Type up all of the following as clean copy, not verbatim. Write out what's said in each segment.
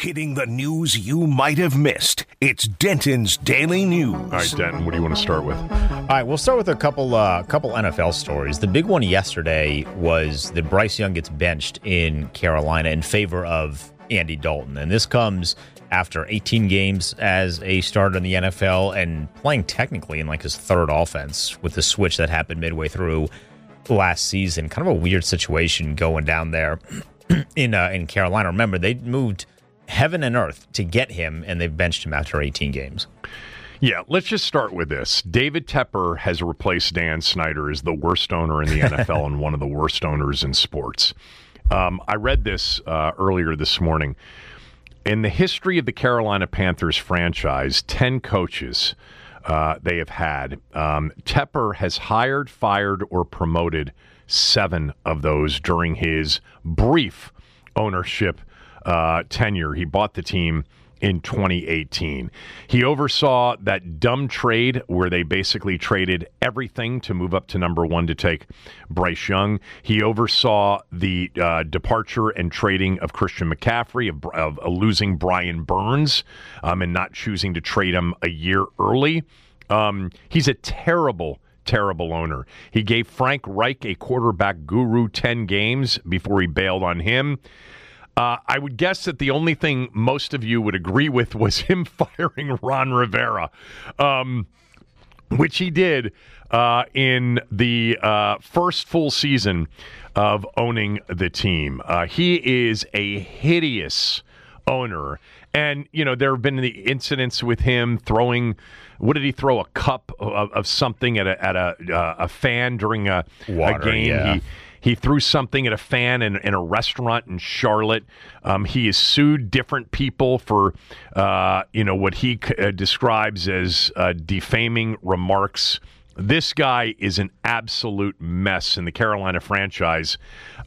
Hitting the news you might have missed. It's Denton's Daily News. All right, Denton, what do you want to start with? All right, we'll start with a couple NFL stories. The big one yesterday was that Bryce Young gets benched in Carolina in favor of Andy Dalton. And this comes after 18 games as a starter in the NFL and playing technically in like his third offense with the switch that happened midway through last season. Kind of a weird situation going down there in Carolina. Remember, they moved heaven and earth to get him, and they've benched him after 18 games. Yeah, let's just start with this. David Tepper has replaced Dan Snyder as the worst owner in the NFL and one of the worst owners in sports. I read this earlier this morning. In the history of the Carolina Panthers franchise, 10 coaches they have had. Tepper has hired, fired, or promoted 7 of those during his brief ownership tenure. He bought the team in 2018. He oversaw that dumb trade where they basically traded everything to move up to number 1 to take Bryce Young. He oversaw the departure and trading of Christian McCaffrey, of losing Brian Burns, and not choosing to trade him a year early. He's a terrible owner. He gave Frank Reich, a quarterback guru, 10 games before he bailed on him. I would guess that the only thing most of you would agree with was him firing Ron Rivera, which he did in the first full season of owning the team. He is a hideous owner. And, you know, there have been the incidents with him throwing, what did he throw, a cup of something at a fan during a game? Yeah. He threw something at a fan in a restaurant in Charlotte. He has sued different people for, what he describes as defaming remarks. This guy is an absolute mess, and the Carolina franchise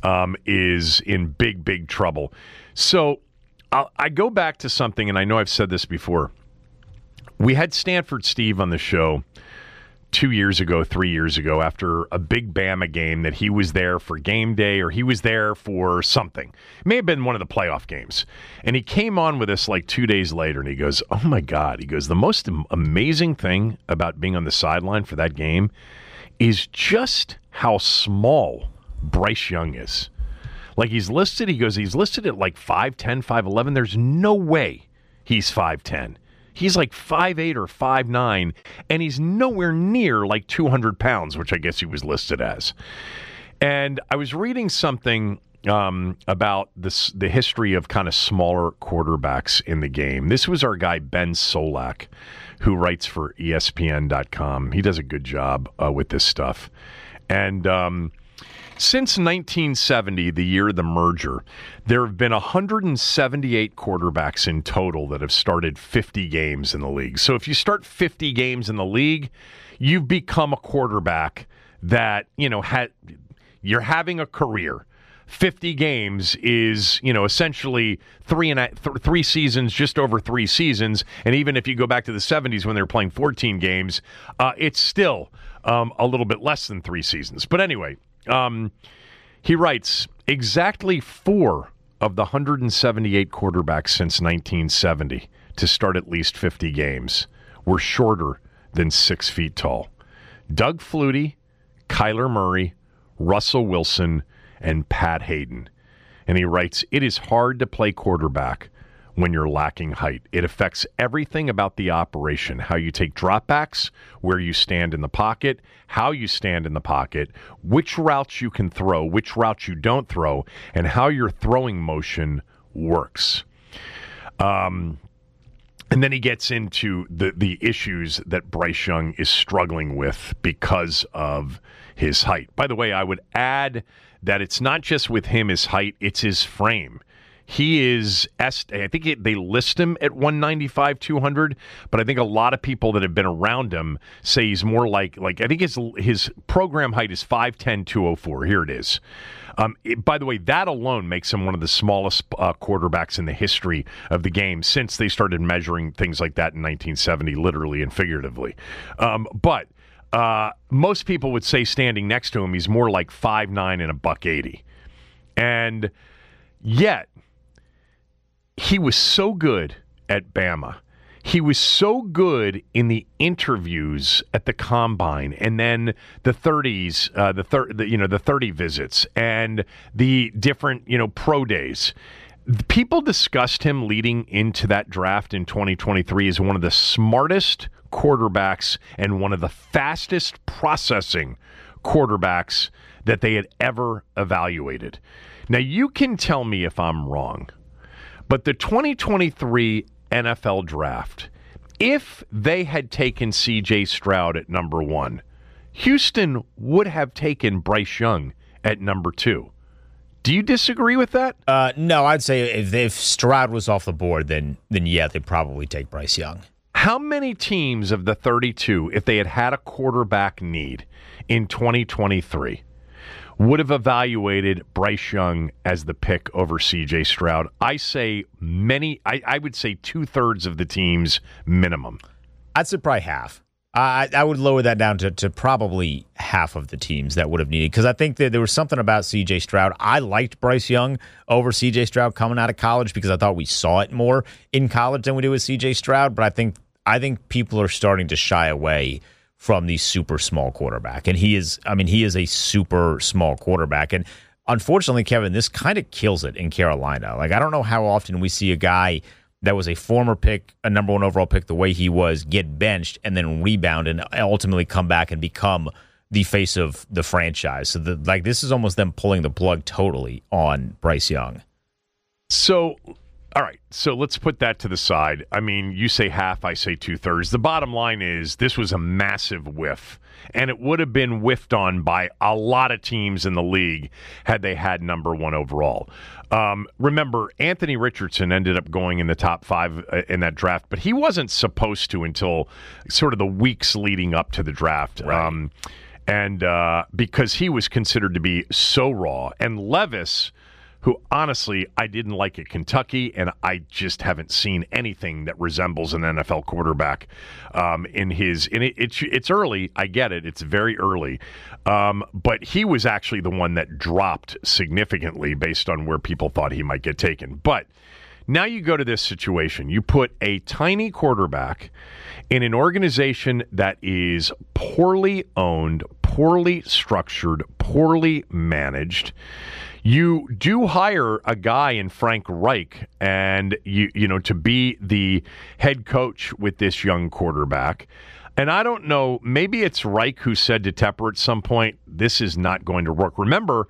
is in big trouble. So I go back to something, and I know I've said this before. We had Stanford Steve on the show 3 years ago, after a big Bama game that he was there for game day or he was there for something. It may have been one of the playoff games. And he came on with us like 2 days later, and he goes, oh, my God. He goes, the most amazing thing about being on the sideline for that game is just how small Bryce Young is. Like he's listed at like 5'10", 5'11". There's no way he's 5'10". He's like 5'8" or 5'9", and he's nowhere near like 200 pounds, which I guess he was listed as. And I was reading something about the history of kind of smaller quarterbacks in the game. This was our guy, Ben Solak, who writes for ESPN.com. He does a good job with this stuff. And since 1970, the year of the merger, there have been 178 quarterbacks in total that have started 50 games in the league. So if you start 50 games in the league, you've become a quarterback that, you're having a career. 50 games is, essentially three seasons, just over 3 seasons. And even if you go back to the 70s when they were playing 14 games, it's still a little bit less than 3 seasons. But anyway, he writes, exactly 4 of the 178 quarterbacks since 1970 to start at least 50 games were shorter than 6 feet tall. Doug Flutie, Kyler Murray, Russell Wilson, and Pat Hayden. And he writes, it is hard to play quarterback when you're lacking height. It affects everything about the operation, how you take dropbacks, where you stand in the pocket, how you stand in the pocket, which routes you can throw, which routes you don't throw, and how your throwing motion works. And then he gets into the issues that Bryce Young is struggling with because of his height. By the way, I would add that it's not just with him, his height, it's his frame. He is, I think they list him at 195, 200, but I think a lot of people that have been around him say he's more like I think his program height is 5'10", 204. Here it is. By the way, that alone makes him one of the smallest quarterbacks in the history of the game since they started measuring things like that in 1970, literally and figuratively. But most people would say standing next to him, he's more like 5'9" and $180. And yet, he was so good at Bama. He was so good in the interviews at the combine, and then the 30s, the 30 visits, and the different pro days. People discussed him leading into that draft in 2023 as one of the smartest quarterbacks and one of the fastest processing quarterbacks that they had ever evaluated. Now, you can tell me if I'm wrong, but the 2023 NFL draft, if they had taken C.J. Stroud at number 1, Houston would have taken Bryce Young at number 2. Do you disagree with that? No, I'd say if Stroud was off the board, then yeah, they'd probably take Bryce Young. How many teams of the 32, if they had a quarterback need in 2023, would have evaluated Bryce Young as the pick over C.J. Stroud? I say many. I would say 2/3 of the teams minimum. I'd say probably half. I would lower that down to probably half of the teams that would have needed, because I think that there was something about C.J. Stroud. I liked Bryce Young over C.J. Stroud coming out of college because I thought we saw it more in college than we did with C.J. Stroud. But I think people are starting to shy away from the super small quarterback. And he is a super small quarterback. And unfortunately, Kevin, this kind of kills it in Carolina. Like, I don't know how often we see a guy that was a former pick, a number 1 overall pick, the way he was, get benched and then rebound and ultimately come back and become the face of the franchise. So this is almost them pulling the plug totally on Bryce Young. So, all right, so let's put that to the side. I mean, you say half, I say 2/3. The bottom line is this was a massive whiff, and it would have been whiffed on by a lot of teams in the league had they had number 1 overall. Remember, Anthony Richardson ended up going in the top 5 in that draft, but he wasn't supposed to until sort of the weeks leading up to the draft. Right. And because he was considered to be so raw. And Levis, who honestly I didn't like at Kentucky, and I just haven't seen anything that resembles an NFL quarterback it's early, I get it, it's very early, but he was actually the one that dropped significantly based on where people thought he might get taken. But now you go to this situation, you put a tiny quarterback in an organization that is poorly owned, poorly structured, poorly managed. You do hire a guy in Frank Reich and to be the head coach with this young quarterback. And I don't know, maybe it's Reich who said to Tepper at some point, this is not going to work. Remember,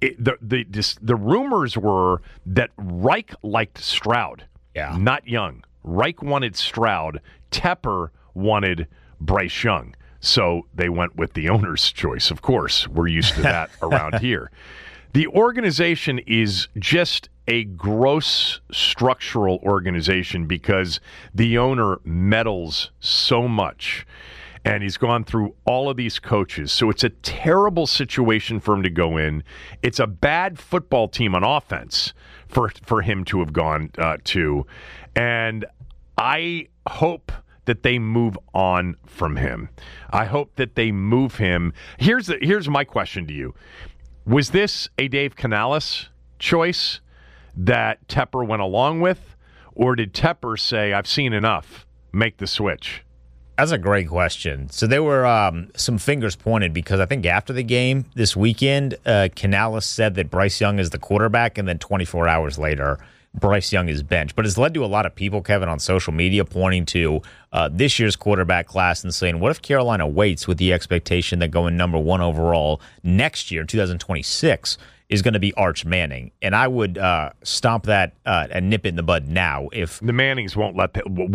the rumors were that Reich liked Stroud, not Young. Reich wanted Stroud. Tepper wanted Bryce Young. So they went with the owner's choice, of course. We're used to that around here. The organization is just a gross structural organization because the owner meddles so much, and he's gone through all of these coaches. So it's a terrible situation for him to go in. It's a bad football team on offense for him to have gone to, and I hope that they move on from him. I hope that they move him. Here's my question to you. Was this a Dave Canales choice that Tepper went along with, or did Tepper say, I've seen enough, make the switch? That's a great question. So there were some fingers pointed because I think after the game this weekend, Canales said that Bryce Young is the quarterback, and then 24 hours later, Bryce Young is benched. But it's led to a lot of people, Kevin, on social media pointing to this year's quarterback class and saying, what if Carolina waits with the expectation that going number 1 overall next year, 2026, is going to be Arch Manning? And I would stomp that and nip it in the bud now. If the Mannings won't let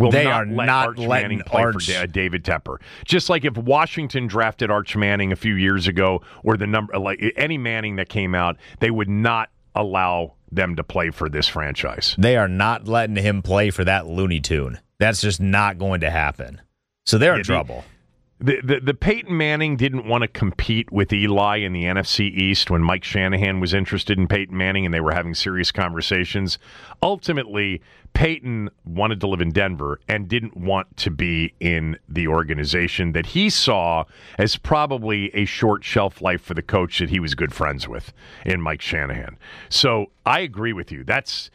Arch Manning play for David Tepper. Just like if Washington drafted Arch Manning a few years ago, or any Manning that came out, they would not allow them to play for this franchise. They are not letting him play for that Looney Tune. That's just not going to happen. So they're in trouble. The Peyton Manning didn't want to compete with Eli in the NFC East when Mike Shanahan was interested in Peyton Manning and they were having serious conversations. Ultimately, Peyton wanted to live in Denver and didn't want to be in the organization that he saw as probably a short shelf life for the coach that he was good friends with in Mike Shanahan. So I agree with you.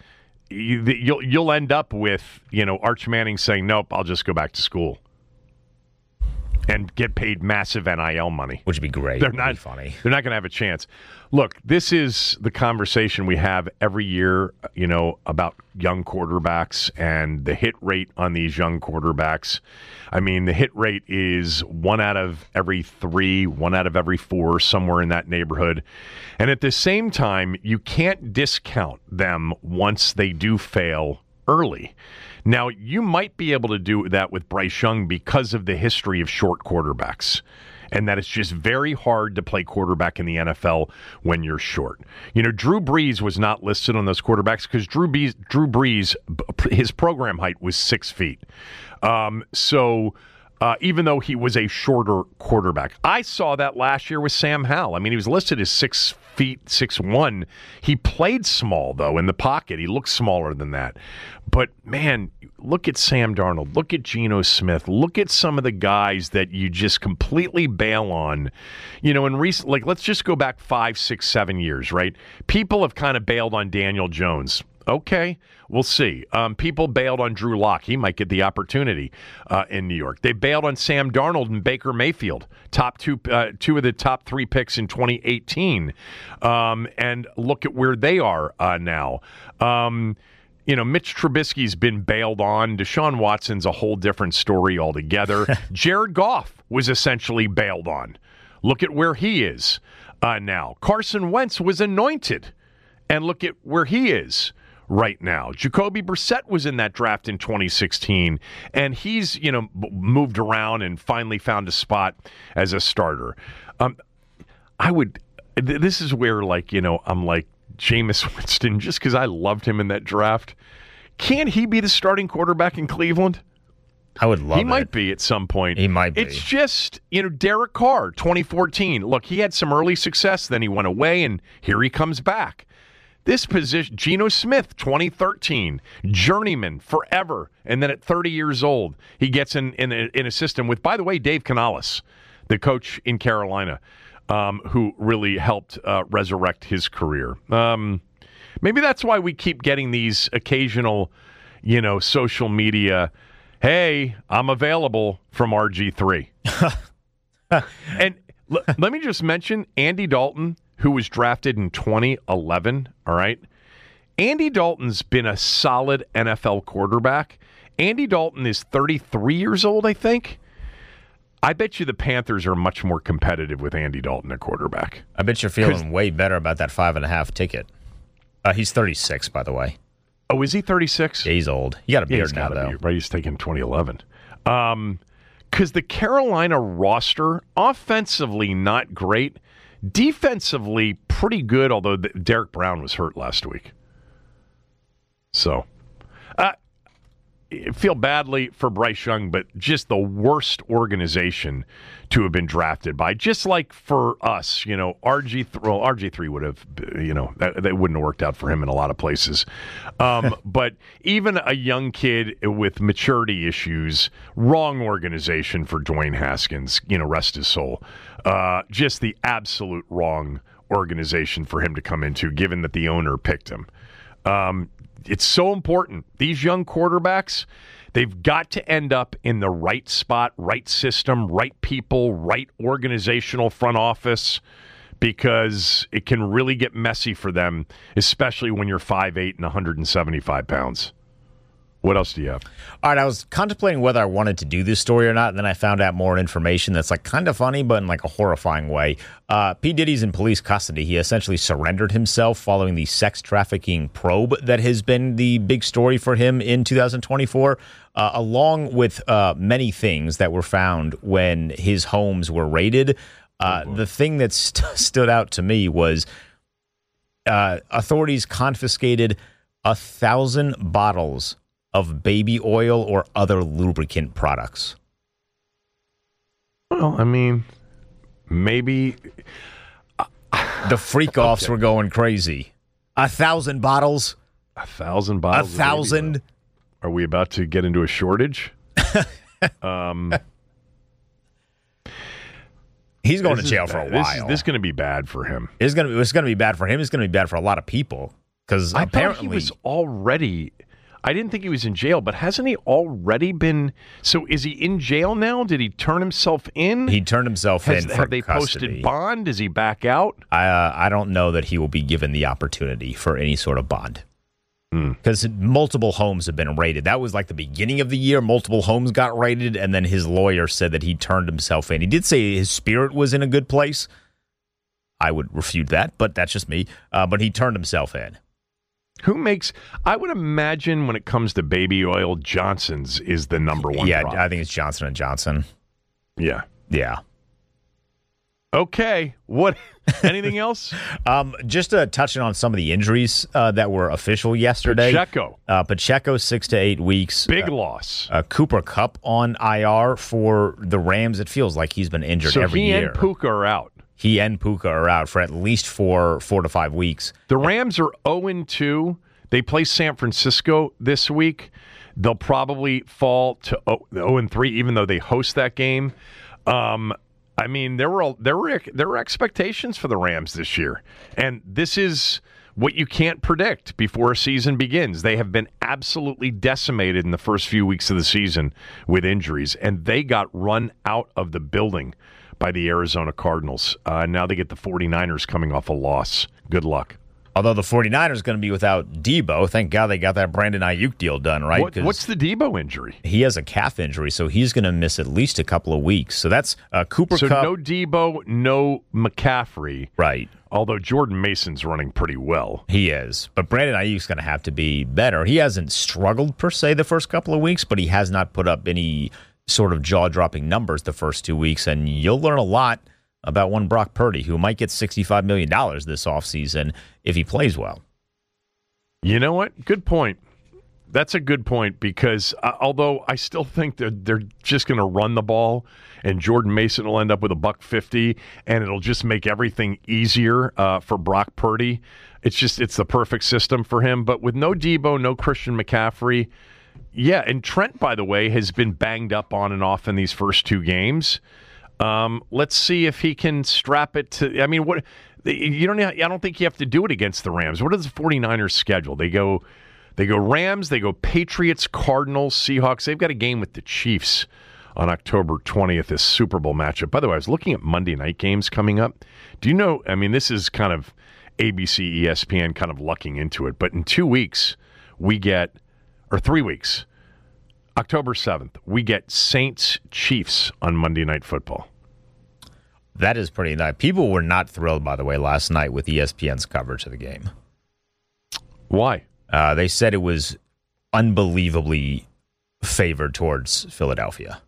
you'll end up with, Arch Manning saying, nope, I'll just go back to school and get paid massive NIL money. Which would be great. They're not funny. They're not going to have a chance. Look, this is the conversation we have every year, about young quarterbacks and the hit rate on these young quarterbacks. I mean, the hit rate is 1 out of every 3, 1 out of every 4, somewhere in that neighborhood. And at the same time, you can't discount them once they do fail early. Now, you might be able to do that with Bryce Young because of the history of short quarterbacks, and that it's just very hard to play quarterback in the NFL when you're short. Drew Brees was not listed on those quarterbacks because Drew Brees, his program height was 6 feet. So even though he was a shorter quarterback. I saw that last year with Sam Howell. I mean, he was listed as 6 feet, 6'1". He played small, though, in the pocket. He looked smaller than that. But, man, look at Sam Darnold. Look at Geno Smith. Look at some of the guys that you just completely bail on. In recent, let's just go back 5, 6, 7 years, right? People have kind of bailed on Daniel Jones. Okay, we'll see. People bailed on Drew Lock. He might get the opportunity in New York. They bailed on Sam Darnold and Baker Mayfield, two of the top 3 picks in 2018. And look at where they are now. Mitch Trubisky's been bailed on. Deshaun Watson's a whole different story altogether. Jared Goff was essentially bailed on. Look at where he is now. Carson Wentz was anointed, and look at where he is right now. Jacoby Brissett was in that draft in 2016, and he's, moved around and finally found a spot as a starter. This is where, I'm like Jameis Winston, just because I loved him in that draft. Can't he be the starting quarterback in Cleveland? I would love it. He might be at some point. He might be. It's just, Derek Carr, 2014. Look, he had some early success, then he went away, and here he comes back. This position, Geno Smith, 2013, journeyman forever, and then at 30 years old, he gets in a system with, by the way, Dave Canales, the coach in Carolina, who really helped resurrect his career. Maybe that's why we keep getting these occasional, social media, hey, I'm available from RG3. And let me just mention Andy Dalton, who was drafted in 2011, all right? Andy Dalton's been a solid NFL quarterback. Andy Dalton is 33 years old, I think. I bet you the Panthers are much more competitive with Andy Dalton at quarterback. I bet you're feeling way better about that 5.5 ticket. He's 36, by the way. Oh, is he 36? Yeah, he's old. You got a beard now, though. Right, he's taken 2011. Because the Carolina roster, offensively not great, defensively pretty good, although Derek Brown was hurt last week. So, I feel badly for Bryce Young, but just the worst organization to have been drafted by. Just like for us, RG3 would have, that wouldn't have worked out for him in a lot of places. But even a young kid with maturity issues, wrong organization for Dwayne Haskins, rest his soul. Just the absolute wrong organization for him to come into, given that the owner picked him. It's so important. These young quarterbacks, they've got to end up in the right spot, right system, right people, right organizational front office, because it can really get messy for them, especially when you're 5'8" and 175 pounds. What else do you have? All right, I was contemplating whether I wanted to do this story or not, and then I found out more information that's kind of funny, but in a horrifying way. P. Diddy's in police custody. He essentially surrendered himself following the sex trafficking probe that has been the big story for him in 2024, along with many things that were found when his homes were raided. The thing that stood out to me was authorities confiscated 1,000 bottles of baby oil or other lubricant products. Well, I mean, maybe the freak-offs were going crazy. 1,000 bottles. 1,000 bottles. 1,000. Are we about to get into a shortage? He's going to jail for a while. This is going to be bad for him. It's going to be bad for him. It's going to be bad for a lot of people. Because I apparently thought he was already. I didn't think he was in jail, but hasn't he already been? So is he in jail now? Did he turn himself in? he turned himself in for Have they custody. posted bond? Is he back out? I don't know that he will be given the opportunity for any sort of bond. Because multiple homes have been raided. That was like the beginning of the year. Multiple homes got raided, and then his lawyer said that he turned himself in. He did say his spirit was in a good place. I would refute that, but that's just me. But he turned himself in. Who makes? I would imagine when it comes to baby oil, Johnson's is the number one. Yeah, product. I think it's Johnson & Johnson. Yeah. Yeah. Okay. What? Anything else? Just touching on some of the injuries that were official yesterday. Pacheco 6 to 8 weeks. Big loss. Cooper Kupp on IR for the Rams. It feels like he's been injured every year. So he and Puka are out. He and Puka are out for at least 4 to 5 weeks. The Rams are 0-2. They play San Francisco this week. They'll probably fall to 0-3, even though they host that game. I mean, there were expectations for the Rams this year, and this is what you can't predict before a season begins. They have been absolutely decimated in the first few weeks of the season with injuries, and they got run out of the building by the Arizona Cardinals. Now they get the 49ers coming off a loss. Good luck. Although the 49ers going to be without Debo. Thank God they got that Brandon Ayuk deal done, right? What's the Debo injury? He has a calf injury, so he's going to miss at least a couple of weeks. So that's Cooper Kupp. So no Debo, no McCaffrey. Right. Although Jordan Mason's running pretty well. He is. But Brandon Ayuk's going to have to be better. He hasn't struggled, per se, the first couple of weeks, but he has not put up any sort of jaw-dropping numbers the first 2 weeks, and you'll learn a lot about one Brock Purdy, who might get $65 million this offseason if he plays well. You know what? Good point. That's a good point because although I still think that they're just going to run the ball and Jordan Mason will end up with $150 and it'll just make everything easier for Brock Purdy. It's the perfect system for him. But with no Debo, no Christian McCaffrey, yeah, and Trent, by the way, has been banged up on and off in these first 2 games. Let's see if he can strap it to. I mean, what you don't. I don't think you have to do it against the Rams. What is the 49ers schedule? They go Rams. They go Patriots, Cardinals, Seahawks. They've got a game with the Chiefs on October 20th. This Super Bowl matchup. By the way, I was looking at Monday night games coming up. Do you know? I mean, this is kind of ABC, ESPN, kind of lucking into it. But in 2 weeks, we get, or 3 weeks. October 7th, we get Saints-Chiefs on Monday Night Football. That is pretty nice. People were not thrilled, by the way, last night with ESPN's coverage of the game. Why? They said it was unbelievably favored towards Philadelphia.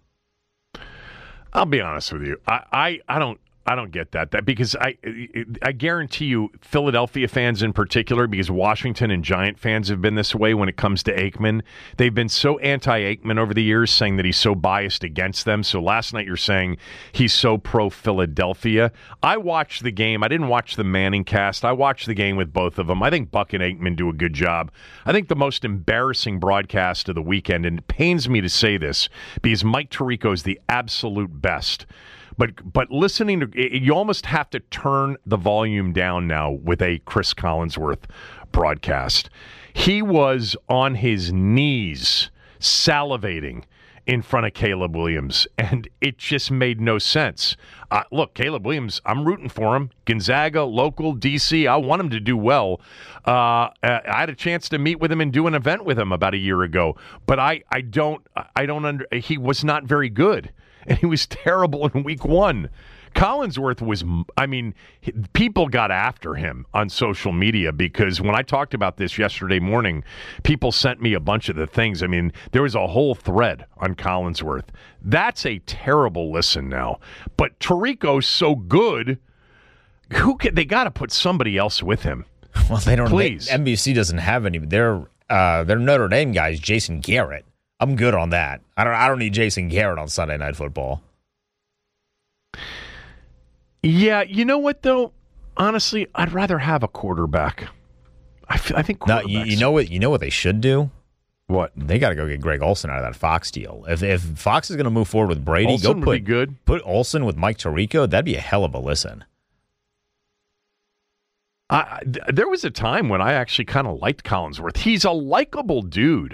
I'll be honest with you. I don't get that because I guarantee you Philadelphia fans in particular, because Washington and Giant fans have been this way when it comes to Aikman. They've been so anti-Aikman over the years, saying that he's so biased against them. So last night you're saying he's so pro-Philadelphia. I watched the game. I didn't watch the Manning cast. I watched the game with both of them. I think Buck and Aikman do a good job. I think the most embarrassing broadcast of the weekend, and it pains me to say this because Mike Tirico is the absolute best. But listening to, you almost have to turn the volume down now with a Chris Collinsworth broadcast. He was on his knees salivating in front of Caleb Williams, and it just made no sense. Look, Caleb Williams, I'm rooting for him. Gonzaga, local, D.C., I want him to do well. I had a chance to meet with him and do an event with him about a year ago, but he was not very good. And he was terrible in week 1. Collinsworth was, people got after him on social media because when I talked about this yesterday morning, people sent me a bunch of the things. I mean, there was a whole thread on Collinsworth. That's a terrible listen now. But Tirico's so good, they got to put somebody else with him. Well, they don't. Please. NBC doesn't have any. Their Notre Dame guy is Jason Garrett. I'm good on that. I don't need Jason Garrett on Sunday Night Football. Yeah, you know what though? Honestly, I'd rather have a quarterback. I think quarterbacks. No, you know what they should do? What? They got to go get Greg Olsen out of that Fox deal. If Fox is going to move forward with Brady, Olsen would be good. Put Olsen with Mike Tirico. That'd be a hell of a listen. There was a time when I actually kind of liked Collinsworth. He's a likable dude.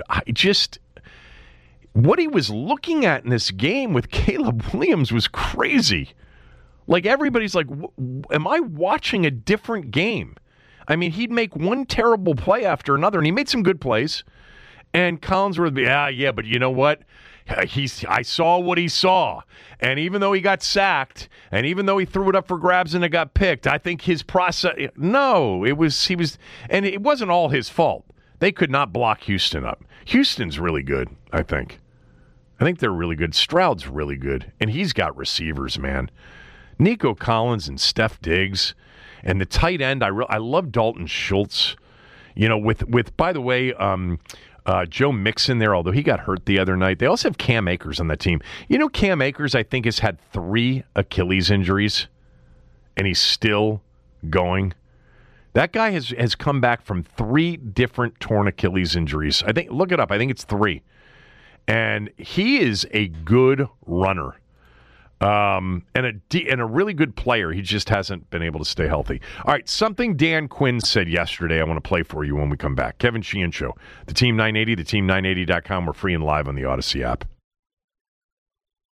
What he was looking at in this game with Caleb Williams was crazy. Like, everybody's like, am I watching a different game? I mean, he'd make one terrible play after another, and he made some good plays. And Collinsworth would be, yeah, but you know what? I saw what he saw. And even though he got sacked, and even though he threw it up for grabs and it got picked, I think his process, no, he was, and it wasn't all his fault. They could not block Houston up. Houston's really good, I think. I think they're really good. Stroud's really good. And he's got receivers, man. Nico Collins and Steph Diggs. And the tight end, I love Dalton Schultz. You know, with by the way, Joe Mixon there, although he got hurt the other night. They also have Cam Akers on that team. You know, Cam Akers, I think, has had 3 Achilles injuries, and he's still going. That guy has come back from 3 different torn Achilles injuries. I think, look it up. I think it's 3. And he is a good runner. And a really good player. He just hasn't been able to stay healthy. All right, something Dan Quinn said yesterday I want to play for you when we come back. Kevin Sheehan Show. The Team 980, theteam980.com. We're free and live on the Odyssey app.